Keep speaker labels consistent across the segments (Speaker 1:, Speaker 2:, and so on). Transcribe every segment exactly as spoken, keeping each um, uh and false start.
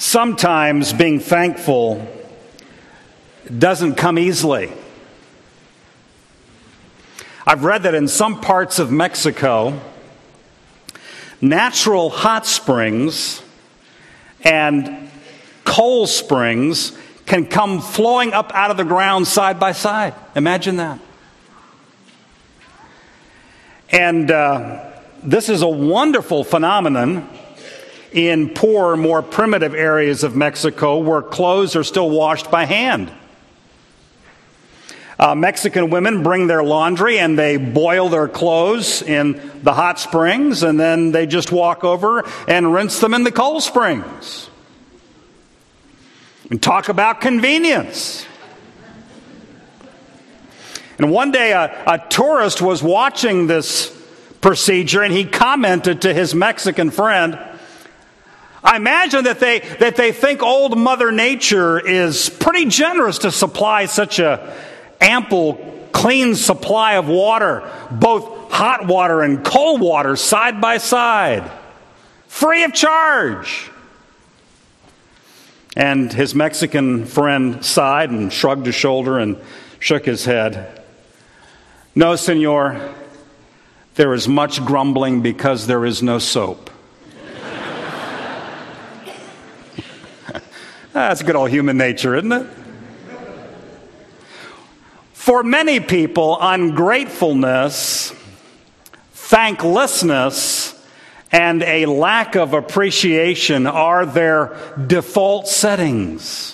Speaker 1: Sometimes being thankful doesn't come easily. I've read that in some parts of Mexico, natural hot springs and coal springs can come flowing up out of the ground side by side. Imagine that. And uh, this is a wonderful phenomenon in poor, more primitive areas of Mexico where clothes are still washed by hand. Uh, Mexican women bring their laundry and they boil their clothes in the hot springs, and then they just walk over and rinse them in the cold springs. And talk about convenience. And one day a, a tourist was watching this procedure, and he commented to his Mexican friend, I imagine that they that they think old Mother Nature is pretty generous to supply such a ample, clean supply of water, both hot water and cold water side by side, free of charge. And his Mexican friend sighed and shrugged his shoulder and shook his head. No, senor, there is much grumbling because there is no soap. That's good old human nature, isn't it? For many people, ungratefulness, thanklessness, and a lack of appreciation are their default settings.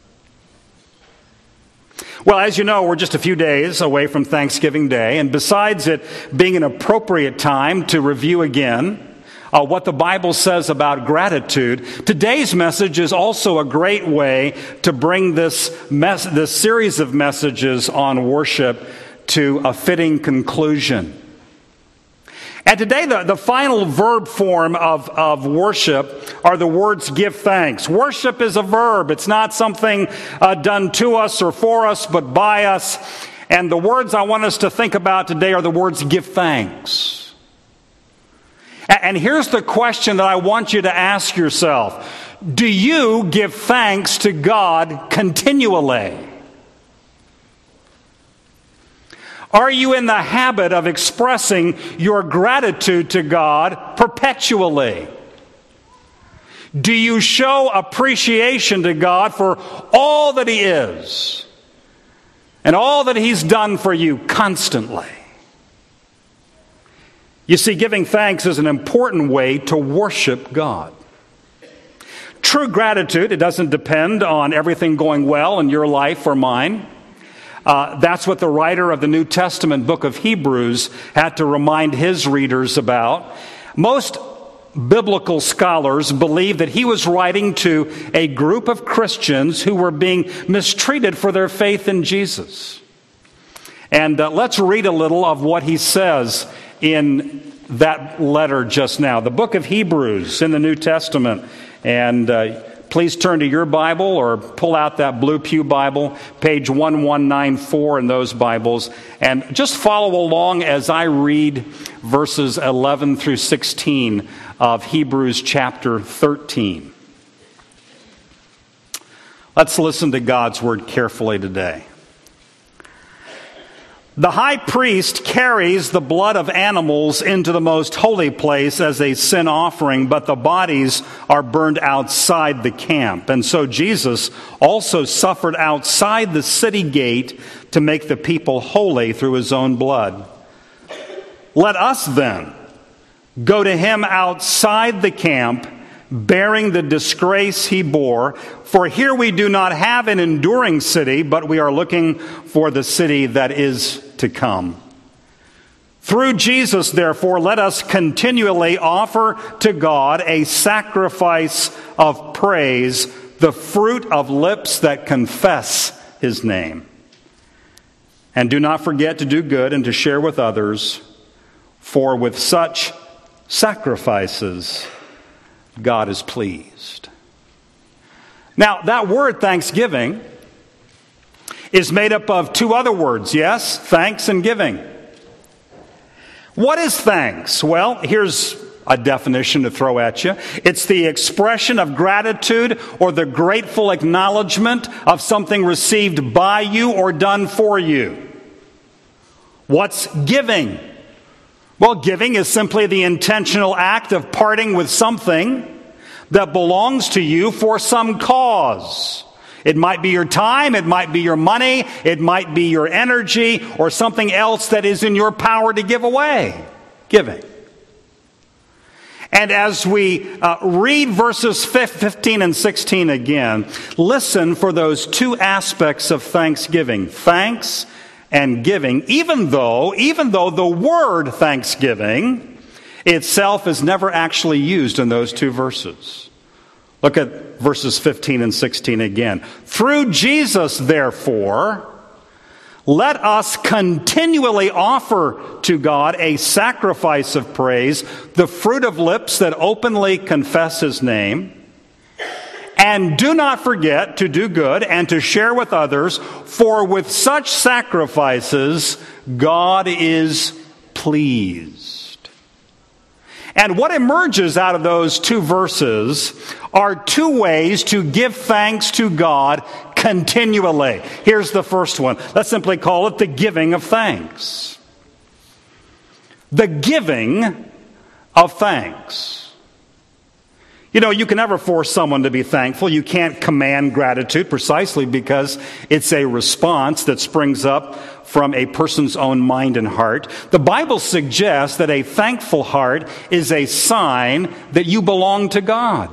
Speaker 1: Well, as you know, we're just a few days away from Thanksgiving Day, and besides it being an appropriate time to review again uh, what the Bible says about gratitude, today's message is also a great way to bring this mes- this series of messages on worship to a fitting conclusion. And today, the, the final verb form of, of worship are the words give thanks. Worship is a verb. It's not something uh, done to us or for us, but by us. And the words I want us to think about today are the words give thanks. And, and here's the question that I want you to ask yourself. Do you give thanks to God continually? Are you in the habit of expressing your gratitude to God perpetually? Do you show appreciation to God for all that He is and all that He's done for you constantly? You see, giving thanks is an important way to worship God. True gratitude, it doesn't depend on everything going well in your life or mine. Uh, that's what the writer of the New Testament book of Hebrews had to remind his readers about. Most biblical scholars believe that he was writing to a group of Christians who were being mistreated for their faith in Jesus. And uh, let's read a little of what he says in that letter just now. The book of Hebrews in the New Testament. And uh, please turn to your Bible or pull out that Blue Pew Bible, page eleven ninety-four in those Bibles, and just follow along as I read verses eleven through sixteen of Hebrews chapter thirteen. Let's listen to God's word carefully today. The high priest carries the blood of animals into the most holy place as a sin offering, but the bodies are burned outside the camp. And so Jesus also suffered outside the city gate to make the people holy through His own blood. Let us then go to Him outside the camp, bearing the disgrace He bore. For here we do not have an enduring city, but we are looking for the city that is to come. Through Jesus, therefore, let us continually offer to God a sacrifice of praise, the fruit of lips that confess His name. And do not forget to do good and to share with others, for with such sacrifices God is pleased. Now, that word thanksgiving is made up of two other words, yes? Thanks and giving. What is thanks? Well, here's a definition to throw at you. It's the expression of gratitude or the grateful acknowledgement of something received by you or done for you. What's giving? Well, giving is simply the intentional act of parting with something that belongs to you for some cause. It might be your time, it might be your money, it might be your energy, or something else that is in your power to give away. Giving. And as we uh, read verses fifteen and sixteen again, listen for those two aspects of thanksgiving. Thanks and giving, even though, even though the word thanksgiving itself is never actually used in those two verses. Look at verses fifteen and sixteen again. Through Jesus, therefore, let us continually offer to God a sacrifice of praise, the fruit of lips that openly confess His name. And do not forget to do good and to share with others, for with such sacrifices God is pleased. And what emerges out of those two verses are two ways to give thanks to God continually. Here's the first one. Let's simply call it the giving of thanks. The giving of thanks. You know, you can never force someone to be thankful. You can't command gratitude precisely because it's a response that springs up from a person's own mind and heart. The Bible suggests that a thankful heart is a sign that you belong to God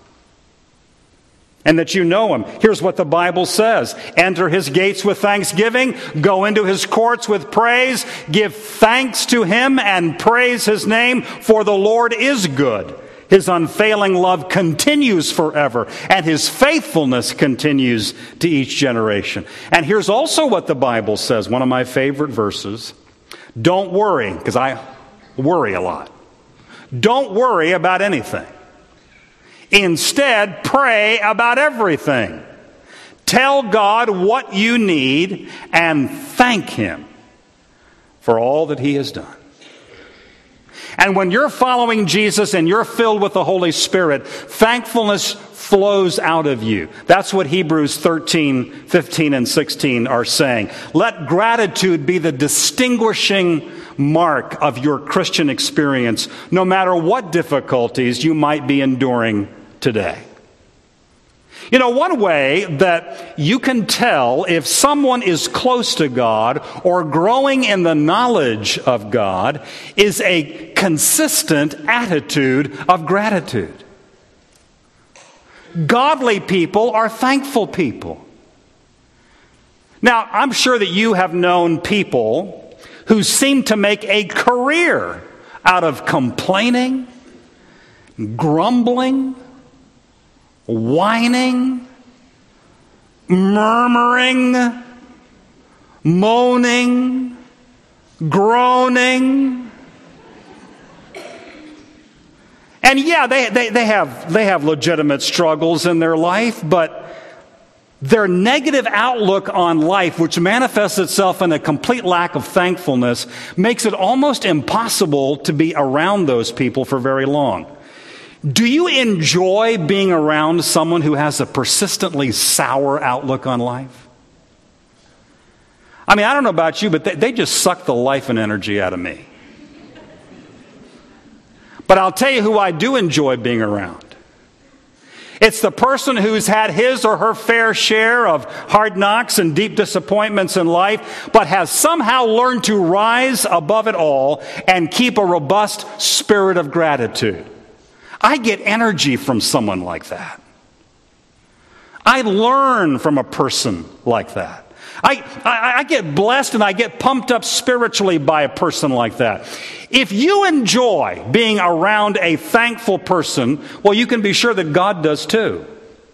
Speaker 1: and that you know Him. Here's what the Bible says. Enter His gates with thanksgiving. Go into His courts with praise. Give thanks to Him and praise His name, for the Lord is good. His unfailing love continues forever, and His faithfulness continues to each generation. And here's also what the Bible says, one of my favorite verses. Don't worry, because I worry a lot. Don't worry about anything. Instead, pray about everything. Tell God what you need and thank Him for all that He has done. And when you're following Jesus and you're filled with the Holy Spirit, thankfulness flows out of you. That's what Hebrews thirteen, fifteen, and sixteen are saying. Let gratitude be the distinguishing mark of your Christian experience, no matter what difficulties you might be enduring today. You know, one way that you can tell if someone is close to God or growing in the knowledge of God is a consistent attitude of gratitude. Godly people are thankful people. Now, I'm sure that you have known people who seem to make a career out of complaining, grumbling, whining, murmuring, moaning, groaning. And yeah, they, they, they have they have legitimate struggles in their life, but their negative outlook on life, which manifests itself in a complete lack of thankfulness, makes it almost impossible to be around those people for very long. Do you enjoy being around someone who has a persistently sour outlook on life? I mean, I don't know about you, but they, they just suck the life and energy out of me. But I'll tell you who I do enjoy being around. It's the person who's had his or her fair share of hard knocks and deep disappointments in life, but has somehow learned to rise above it all and keep a robust spirit of gratitude. I get energy from someone like that. I learn from a person like that. I, I, I get blessed and I get pumped up spiritually by a person like that. If you enjoy being around a thankful person, well, you can be sure that God does too.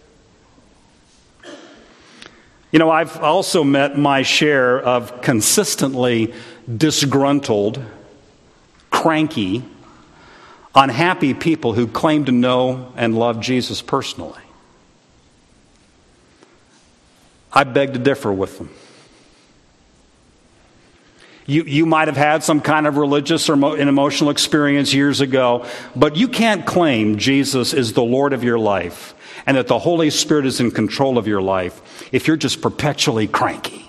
Speaker 1: You know, I've also met my share of consistently disgruntled, cranky, unhappy people who claim to know and love Jesus personally. I beg to differ with them. You, you might have had some kind of religious or mo- an emotional experience years ago, but you can't claim Jesus is the Lord of your life and that the Holy Spirit is in control of your life if you're just perpetually cranky.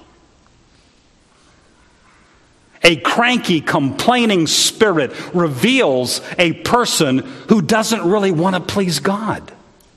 Speaker 1: A cranky, complaining spirit reveals a person who doesn't really want to please God.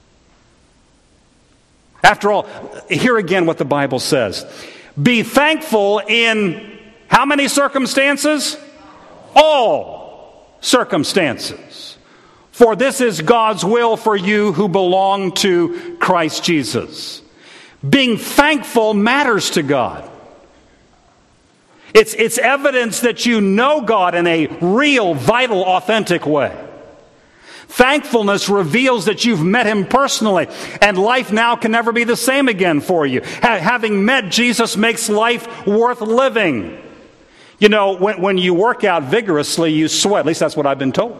Speaker 1: After all, hear again what the Bible says. Be thankful in how many circumstances? All circumstances. For this is God's will for you who belong to Christ Jesus. Being thankful matters to God. It's, it's evidence that you know God in a real, vital, authentic way. Thankfulness reveals that you've met Him personally, and life now can never be the same again for you. Ha- having met Jesus makes life worth living. You know, when, when you work out vigorously, you sweat. At least that's what I've been told.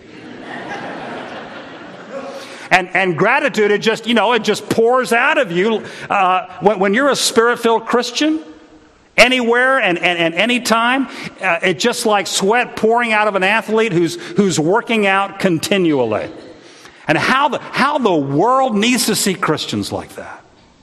Speaker 1: And, and gratitude, it just, you know, it just pours out of you. Uh, when, when you're a Spirit-filled Christian, anywhere and, and, and anytime, uh, it's just like sweat pouring out of an athlete who's who's working out continually. And how the how the world needs to see Christians like that.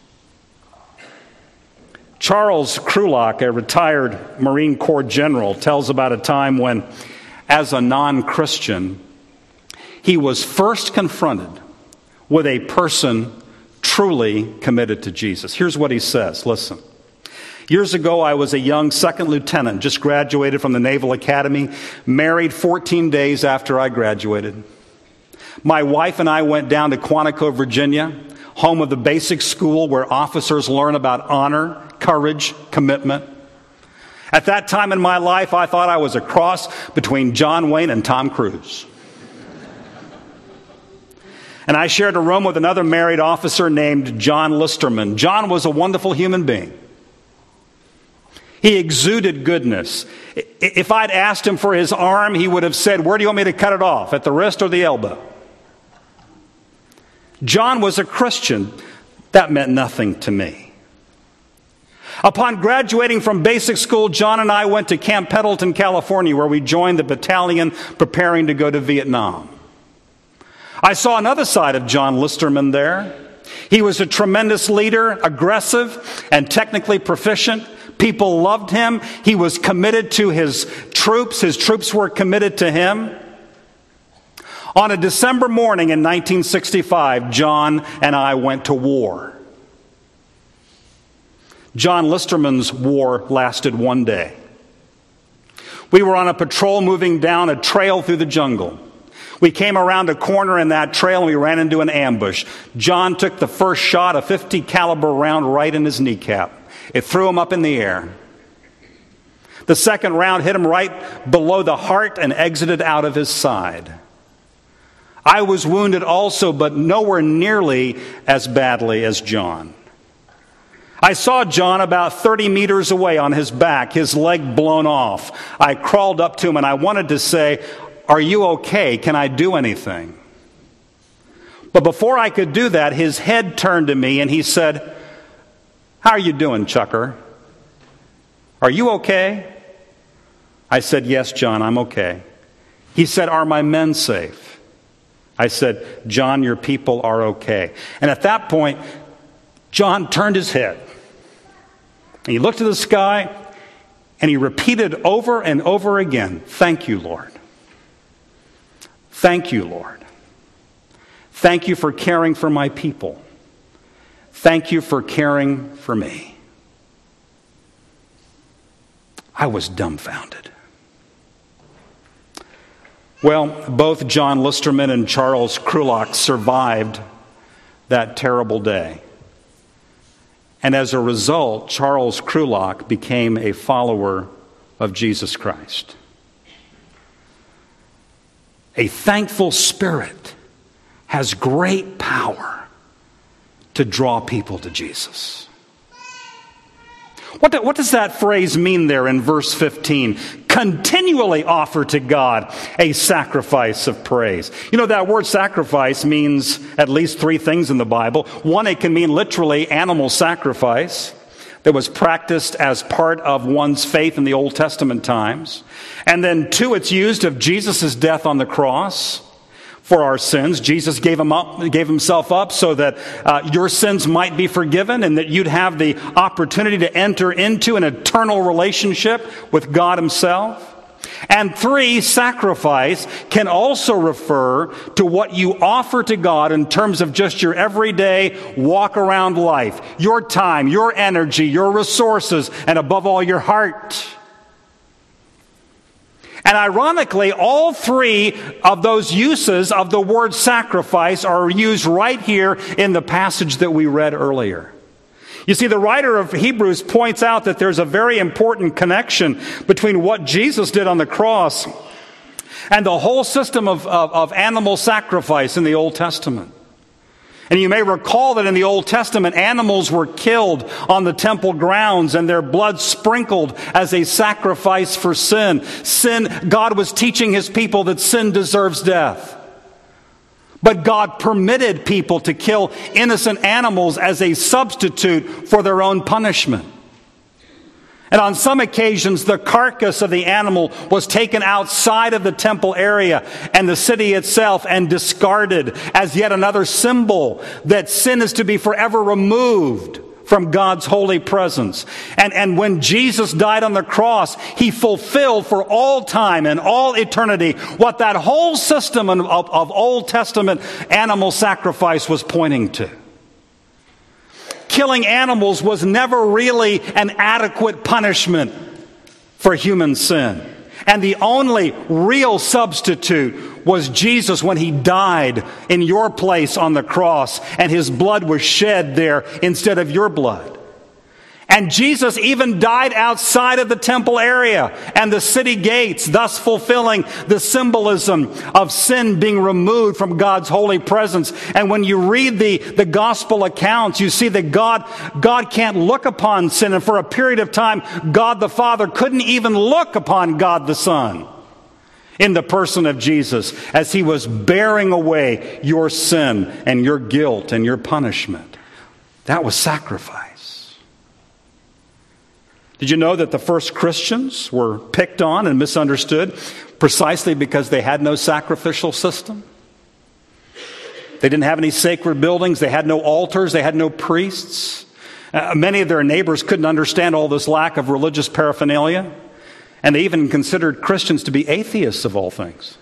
Speaker 1: Charles Krulak, a retired Marine Corps general, tells about a time when, as a non-Christian, he was first confronted with a person truly committed to Jesus. Here's what he says. Listen. Years ago, I was a young second lieutenant, just graduated from the Naval Academy, married fourteen days after I graduated. My wife and I went down to Quantico, Virginia, home of the basic school where officers learn about honor, courage, commitment. At that time in my life, I thought I was a cross between John Wayne and Tom Cruise. And I shared a room with another married officer named John Listerman. John was a wonderful human being. He exuded goodness. If I'd asked him for his arm, he would have said, "Where do you want me to cut it off, at the wrist or the elbow?" John was a Christian. That meant nothing to me. Upon graduating from basic school, John and I went to Camp Pendleton, California, where we joined the battalion preparing to go to Vietnam. I saw another side of John Listerman there. He was a tremendous leader, aggressive and technically proficient. People loved him. He was committed to his troops. His troops were committed to him. On a December morning in nineteen sixty-five, John and I went to war. John Listerman's war lasted one day. We were on a patrol moving down a trail through the jungle. We came around a corner in that trail and we ran into an ambush. John took the first shot, a fifty caliber round, right in his kneecap. It threw him up in the air. The second round hit him right below the heart and exited out of his side. I was wounded also, but nowhere nearly as badly as John. I saw John about thirty meters away on his back, his leg blown off. I crawled up to him and I wanted to say, "Are you okay? Can I do anything?" But before I could do that, his head turned to me and he said, "How are you doing, Chucker? Are you okay?" I said, "Yes, John, I'm okay." He said, "Are my men safe?" I said, "John, your people are okay." And at that point, John turned his head. And he looked to the sky and he repeated over and over again, "Thank you, Lord. Thank you, Lord. Thank you for caring for my people. Thank you for caring for me." I was dumbfounded. Well, both John Listerman and Charles Krulak survived that terrible day. And as a result, Charles Krulak became a follower of Jesus Christ. A thankful spirit has great power to draw people to Jesus. What, do, what does that phrase mean there in verse fifteen? Continually offer to God a sacrifice of praise. You know, that word sacrifice means at least three things in the Bible. One, it can mean literally animal sacrifice. that was practiced as part of one's faith in the Old Testament times. And then two, it's used of Jesus' death on the cross for our sins. Jesus gave him up, gave himself up so that uh, your sins might be forgiven and that you'd have the opportunity to enter into an eternal relationship with God himself. And three, sacrifice can also refer to what you offer to God in terms of just your everyday walk around life, your time, your energy, your resources, and above all, your heart. And ironically, all three of those uses of the word sacrifice are used right here in the passage that we read earlier. You see, the writer of Hebrews points out that there's a very important connection between what Jesus did on the cross and the whole system of, of, of animal sacrifice in the Old Testament. And you may recall that in the Old Testament, animals were killed on the temple grounds and their blood sprinkled as a sacrifice for sin. Sin, God was teaching his people that sin deserves death. But God permitted people to kill innocent animals as a substitute for their own punishment. And on some occasions, the carcass of the animal was taken outside of the temple area and the city itself and discarded as yet another symbol that sin is to be forever removed from God's holy presence. And, and when Jesus died on the cross, he fulfilled for all time and all eternity what that whole system of, of Old Testament animal sacrifice was pointing to. Killing animals was never really an adequate punishment for human sin. And the only real substitute was Jesus when he died in your place on the cross, and his blood was shed there instead of your blood. And Jesus even died outside of the temple area and the city gates, thus fulfilling the symbolism of sin being removed from God's holy presence. And when you read the, the gospel accounts, you see that God, God can't look upon sin. And for a period of time, God the Father couldn't even look upon God the Son in the person of Jesus as he was bearing away your sin and your guilt and your punishment. That was sacrifice. Did you know that the first Christians were picked on and misunderstood precisely because they had no sacrificial system? They didn't have any sacred buildings. They had no altars. They had no priests. Uh, many of their neighbors couldn't understand all this lack of religious paraphernalia. And they even considered Christians to be atheists of all things.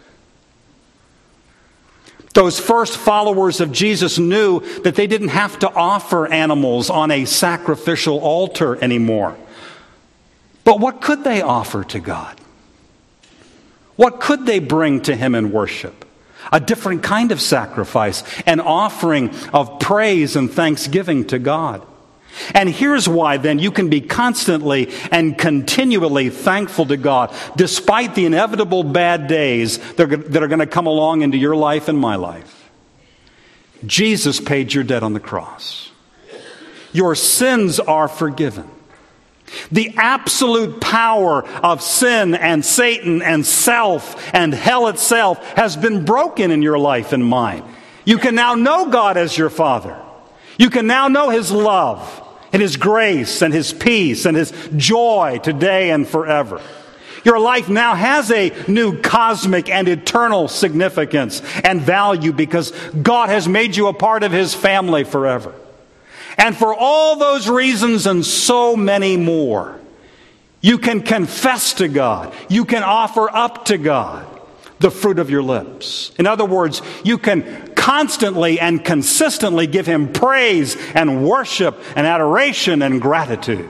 Speaker 1: Those first followers of Jesus knew that they didn't have to offer animals on a sacrificial altar anymore. But what could they offer to God? What could they bring to him in worship? A different kind of sacrifice, an offering of praise and thanksgiving to God. And here's why then you can be constantly and continually thankful to God despite the inevitable bad days that are going to come along into your life and my life. Jesus paid your debt on the cross. Your sins are forgiven. The absolute power of sin and Satan and self and hell itself has been broken in your life and mine. You can now know God as your Father. You can now know his love and his grace and his peace and his joy today and forever. Your life now has a new cosmic and eternal significance and value because God has made you a part of his family forever. And for all those reasons and so many more, you can confess to God. You can offer up to God the fruit of your lips. In other words, you can constantly and consistently give him praise and worship and adoration and gratitude.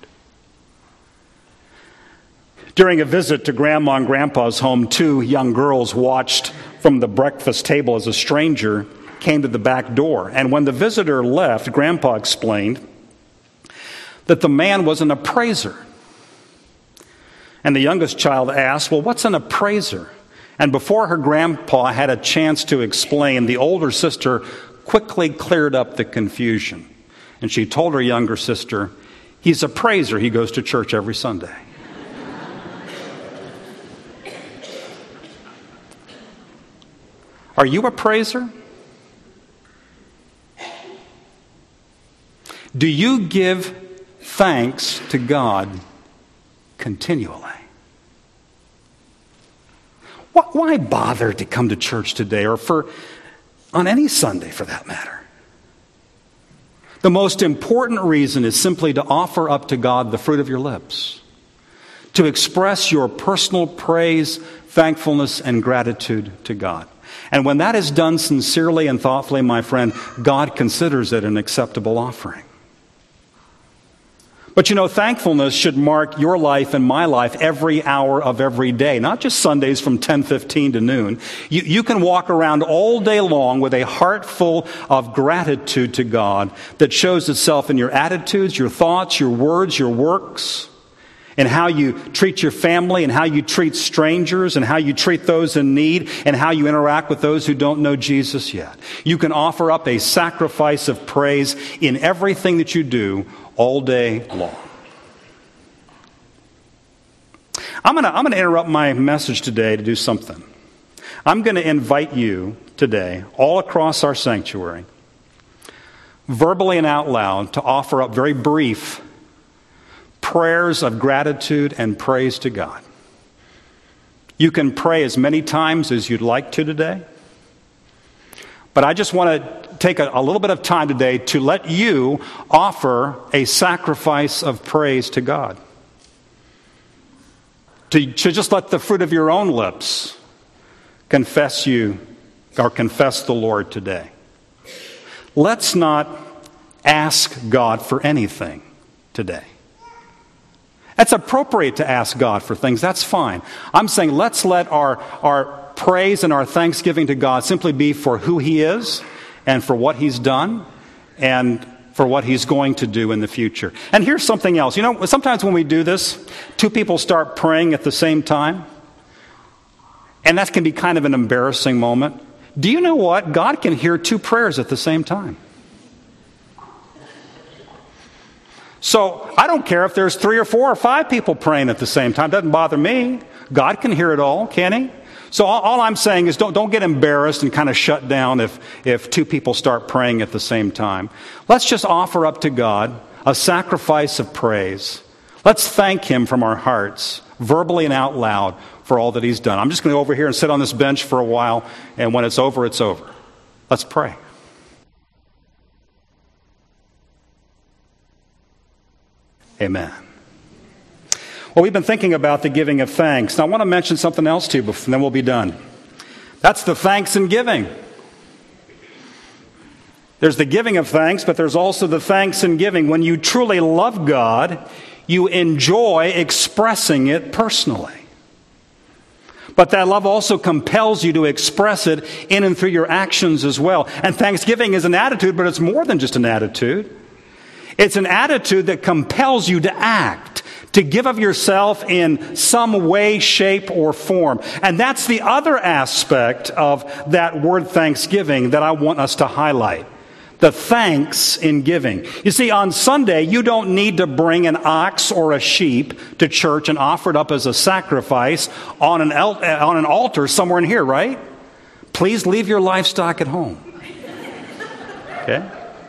Speaker 1: During a visit to Grandma and Grandpa's home, two young girls watched from the breakfast table as a stranger came to the back door. And when the visitor left, Grandpa explained that the man was an appraiser. And the youngest child asked, well, what's an appraiser? And before her grandpa had a chance to explain, the older sister quickly cleared up the confusion. And she told her younger sister, he's a praiser. He goes to church every Sunday. Are you a praiser? Do you give thanks to God continually. Why bother to come to church today, or for on any Sunday for that matter? The most important reason is simply to offer up to God the fruit of your lips, to express your personal praise, thankfulness, and gratitude to God. And when that is done sincerely and thoughtfully, my friend, God considers it an acceptable offering. But you know, thankfulness should mark your life and my life every hour of every day, not just Sundays from ten fifteen to noon. You, you can walk around all day long with a heart full of gratitude to God that shows itself in your attitudes, your thoughts, your words, your works, and how you treat your family, and how you treat strangers, and how you treat those in need, and how you interact with those who don't know Jesus yet. You can offer up a sacrifice of praise in everything that you do all day long. I'm going to I'm going to interrupt my message today to do something. I'm going to invite you today, all across our sanctuary, verbally and out loud, to offer up very brief prayers of gratitude and praise to God. You can pray as many times as you'd like to today, but I just want to take a, a little bit of time today to let you offer a sacrifice of praise to God. To, to just let the fruit of your own lips confess you, or confess the Lord today. Let's not ask God for anything today. It's appropriate to ask God for things. That's fine. I'm saying let's let our, our praise and our thanksgiving to God simply be for who He is, and for what He's done, and for what He's going to do in the future. And here's something else. You know, sometimes when we do this, two people start praying at the same time, and that can be kind of an embarrassing moment. Do you know what? God can hear two prayers at the same time. So I don't care if there's three or four or five people praying at the same time. It doesn't bother me. God can hear it all, can He? So all, all I'm saying is don't, don't get embarrassed and kind of shut down if, if two people start praying at the same time. Let's just offer up to God a sacrifice of praise. Let's thank Him from our hearts, verbally and out loud, for all that He's done. I'm just going to go over here and sit on this bench for a while, and when it's over, it's over. Let's pray. Amen. Well, we've been thinking about the giving of thanks. Now, I want to mention something else to you, and then we'll be done. That's the thanks and giving. There's the giving of thanks, but there's also the thanks and giving. When you truly love God, you enjoy expressing it personally. But that love also compels you to express it in and through your actions as well. And thanksgiving is an attitude, but it's more than just an attitude. It's an attitude that compels you to act, to give of yourself in some way, shape, or form. And that's the other aspect of that word thanksgiving that I want us to highlight. The thanks in giving. You see, on Sunday, you don't need to bring an ox or a sheep to church and offer it up as a sacrifice on an, el- on an altar somewhere in here, right? Please leave your livestock at home. Okay?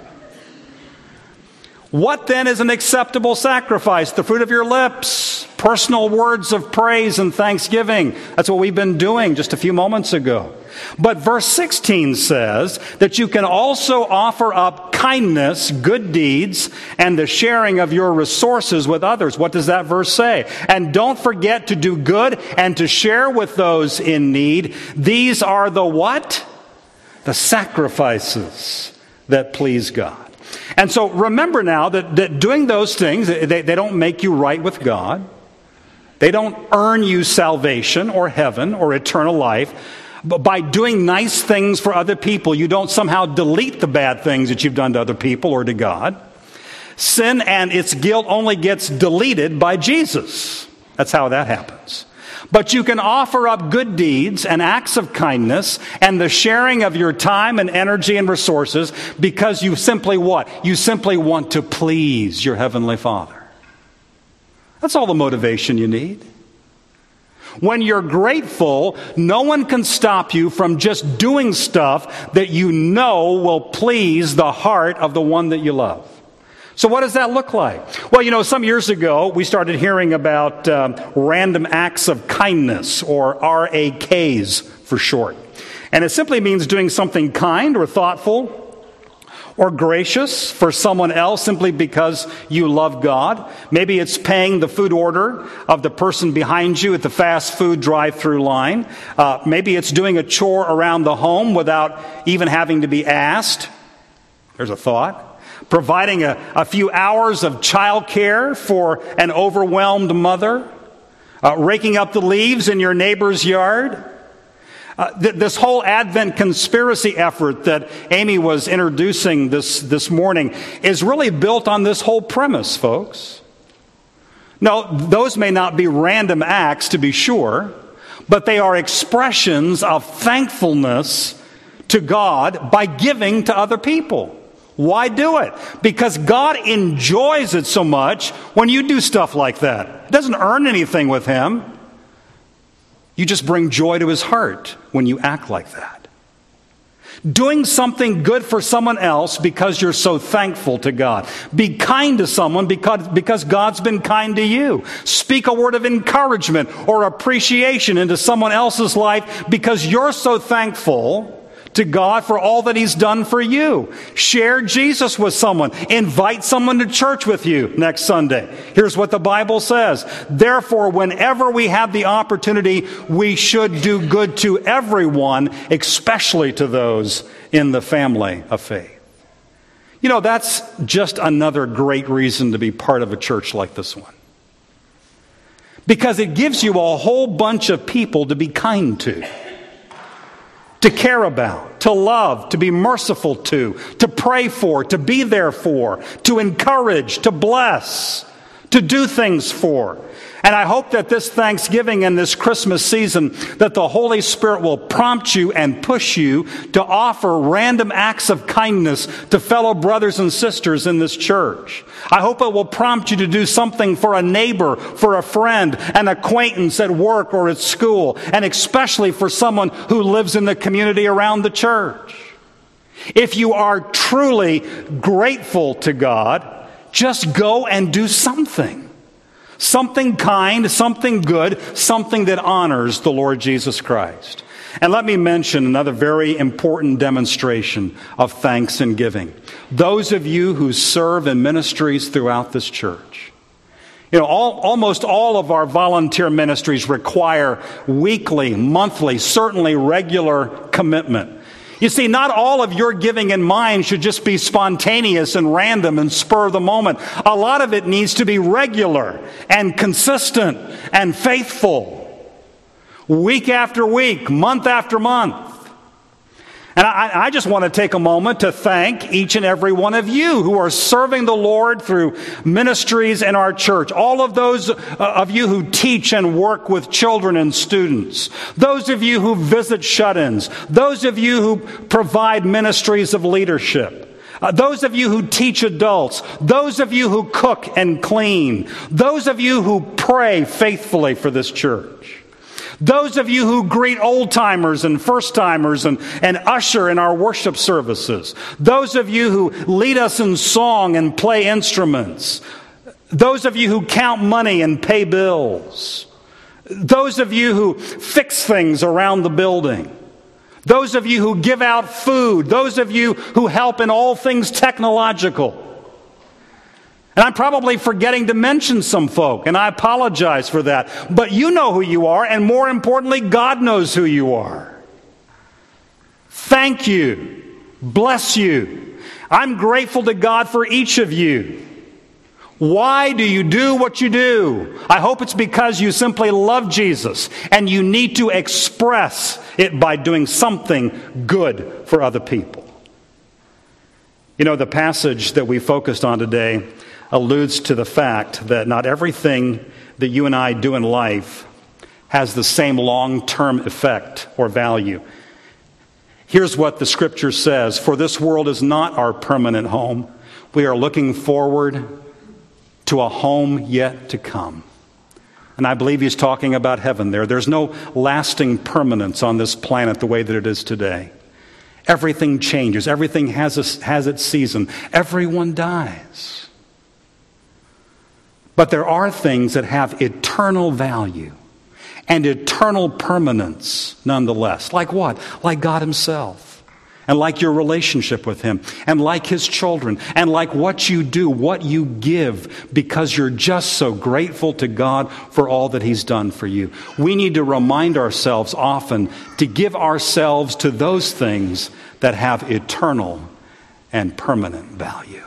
Speaker 1: What then is an acceptable sacrifice? The fruit of your lips, personal words of praise and thanksgiving. That's what we've been doing just a few moments ago. But verse sixteen says that you can also offer up kindness, good deeds, and the sharing of your resources with others. What does that verse say? And don't forget to do good and to share with those in need. These are the what? The sacrifices that please God. And so remember now that, that doing those things, they, they don't make you right with God. They don't earn you salvation or heaven or eternal life. But by doing nice things for other people, you don't somehow delete the bad things that you've done to other people or to God. Sin and its guilt only gets deleted by Jesus. That's how that happens. But you can offer up good deeds and acts of kindness and the sharing of your time and energy and resources because you simply what? You simply want to please your Heavenly Father. That's all the motivation you need. When you're grateful, no one can stop you from just doing stuff that you know will please the heart of the one that you love. So what does that look like? Well, you know, some years ago, we started hearing about um, random acts of kindness, or R A Ks for short. And it simply means doing something kind or thoughtful or gracious for someone else simply because you love God. Maybe it's paying the food order of the person behind you at the fast food drive-through line. Uh, maybe it's doing a chore around the home without even having to be asked. There's a thought. Providing a, a few hours of childcare for an overwhelmed mother. Uh, raking up the leaves in your neighbor's yard. Uh, th- this whole Advent conspiracy effort that Amy was introducing this, this morning is really built on this whole premise, folks. No, those may not be random acts, to be sure, but they are expressions of thankfulness to God by giving to other people. Why do it? Because God enjoys it so much when you do stuff like that. It doesn't earn anything with Him. You just bring joy to His heart when you act like that. Doing something good for someone else because you're so thankful to God. Be kind to someone because, because God's been kind to you. Speak a word of encouragement or appreciation into someone else's life because you're so thankful to God for all that He's done for you. Share Jesus with someone. Invite someone to church with you next Sunday. Here's what the Bible says. Therefore, whenever we have the opportunity, we should do good to everyone, especially to those in the family of faith. You know, that's just another great reason to be part of a church like this one. Because it gives you a whole bunch of people to be kind to. To care about, to love, to be merciful to, to pray for, to be there for, to encourage, to bless, to do things for. And I hope that this Thanksgiving and this Christmas season, that the Holy Spirit will prompt you and push you to offer random acts of kindness to fellow brothers and sisters in this church. I hope it will prompt you to do something for a neighbor, for a friend, an acquaintance at work or at school, and especially for someone who lives in the community around the church. If you are truly grateful to God, just go and do something. Something kind, something good, something that honors the Lord Jesus Christ. And let me mention another very important demonstration of thanks and giving. Those of you who serve in ministries throughout this church. You know, all, almost all of our volunteer ministries require weekly, monthly, certainly regular commitment. You see, not all of your giving in mind should just be spontaneous and random and spur of the moment. A lot of it needs to be regular and consistent and faithful. Week after week, month after month. And I, I just want to take a moment to thank each and every one of you who are serving the Lord through ministries in our church. All of those of you who teach and work with children and students. Those of you who visit shut-ins. Those of you who provide ministries of leadership. Uh, those of you who teach adults. Those of you who cook and clean. Those of you who pray faithfully for this church. Those of you who greet old-timers and first-timers and, and usher in our worship services. Those of you who lead us in song and play instruments. Those of you who count money and pay bills. Those of you who fix things around the building. Those of you who give out food. Those of you who help in all things technological. And I'm probably forgetting to mention some folk, and I apologize for that. But you know who you are, and more importantly, God knows who you are. Thank you. Bless you. I'm grateful to God for each of you. Why do you do what you do? I hope it's because you simply love Jesus, and you need to express it by doing something good for other people. You know, the passage that we focused on today alludes to the fact that not everything that you and I do in life has the same long-term effect or value. Here's what the Scripture says. For this world is not our permanent home. We are looking forward to a home yet to come. And I believe he's talking about heaven there. There's no lasting permanence on this planet the way that it is today. Everything changes. Everything has, a, has its season. Everyone dies. But there are things that have eternal value and eternal permanence nonetheless. Like what? Like God himself. And like your relationship with him. And like his children. And like what you do, what you give, because you're just so grateful to God for all that he's done for you. We need to remind ourselves often to give ourselves to those things that have eternal and permanent value.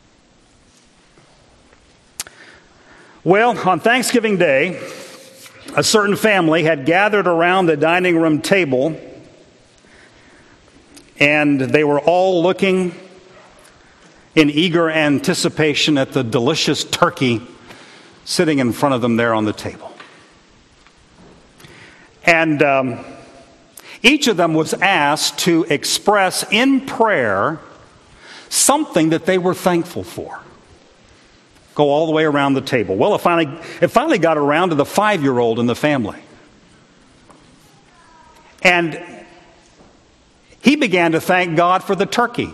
Speaker 1: Well, on Thanksgiving Day, a certain family had gathered around the dining room table, and they were all looking in eager anticipation at the delicious turkey sitting in front of them there on the table. And um, each of them was asked to express in prayer something that they were thankful for. Go all the way around the table. Well, it finally, it finally got around to the five-year-old in the family. And he began to thank God for the turkey.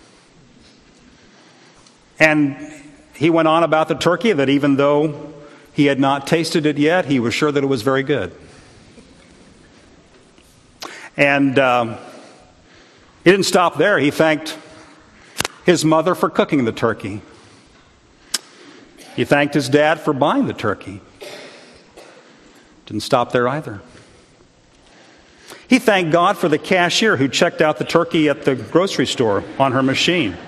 Speaker 1: And he went on about the turkey, that even though he had not tasted it yet, he was sure that it was very good. And um, he didn't stop there. He thanked his mother for cooking the turkey. He thanked his dad for buying the turkey. Didn't stop there either. He thanked God for the cashier who checked out the turkey at the grocery store on her machine.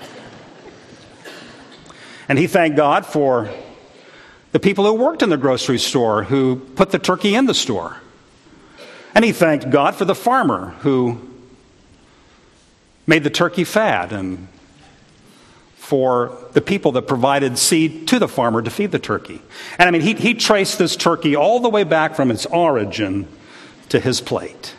Speaker 1: And he thanked God for the people who worked in the grocery store who put the turkey in the store. And he thanked God for the farmer who made the turkey fat, and for the people that provided seed to the farmer to feed the turkey. And I mean, he, he traced this turkey all the way back from its origin to his plate.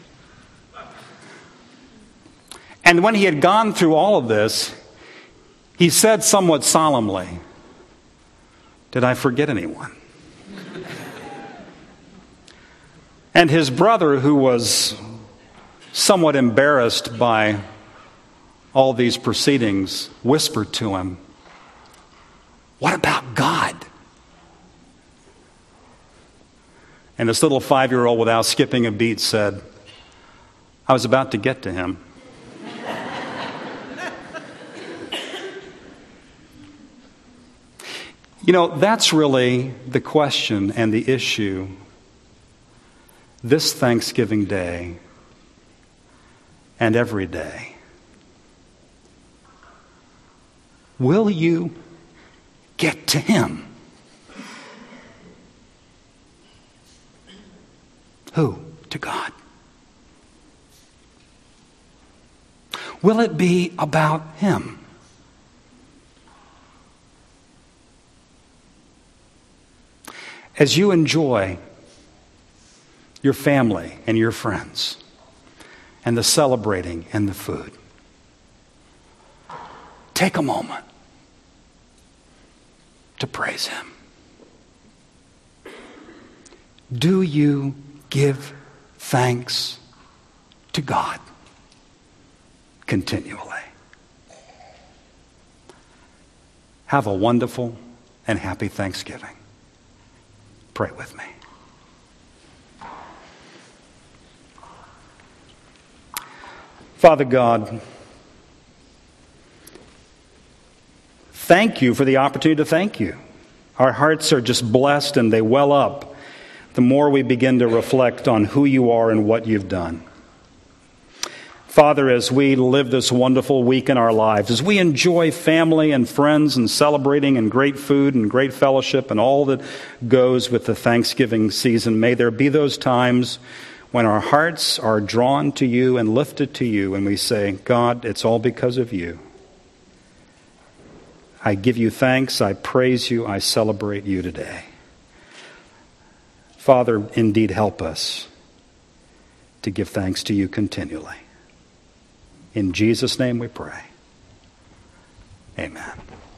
Speaker 1: And when he had gone through all of this, he said somewhat solemnly, "Did I forget anyone?" And his brother, who was somewhat embarrassed by all these proceedings, whispered to him, "What about God?" And this little five-year-old, without skipping a beat, said, "I was about to get to him." You know, that's really the question and the issue this Thanksgiving Day and every day. Will you get to him? Who? To God. Will it be about him? As you enjoy your family and your friends and the celebrating and the food, take a moment to praise him. Do you give thanks to God continually? Have a wonderful and happy Thanksgiving. Pray with me. Father God, thank you for the opportunity to thank you. Our hearts are just blessed and they well up the more we begin to reflect on who you are and what you've done. Father, as we live this wonderful week in our lives, as we enjoy family and friends and celebrating and great food and great fellowship and all that goes with the Thanksgiving season, may there be those times when our hearts are drawn to you and lifted to you and we say, God, it's all because of you. I give you thanks, I praise you, I celebrate you today. Father, indeed help us to give thanks to you continually. In Jesus' name we pray. Amen.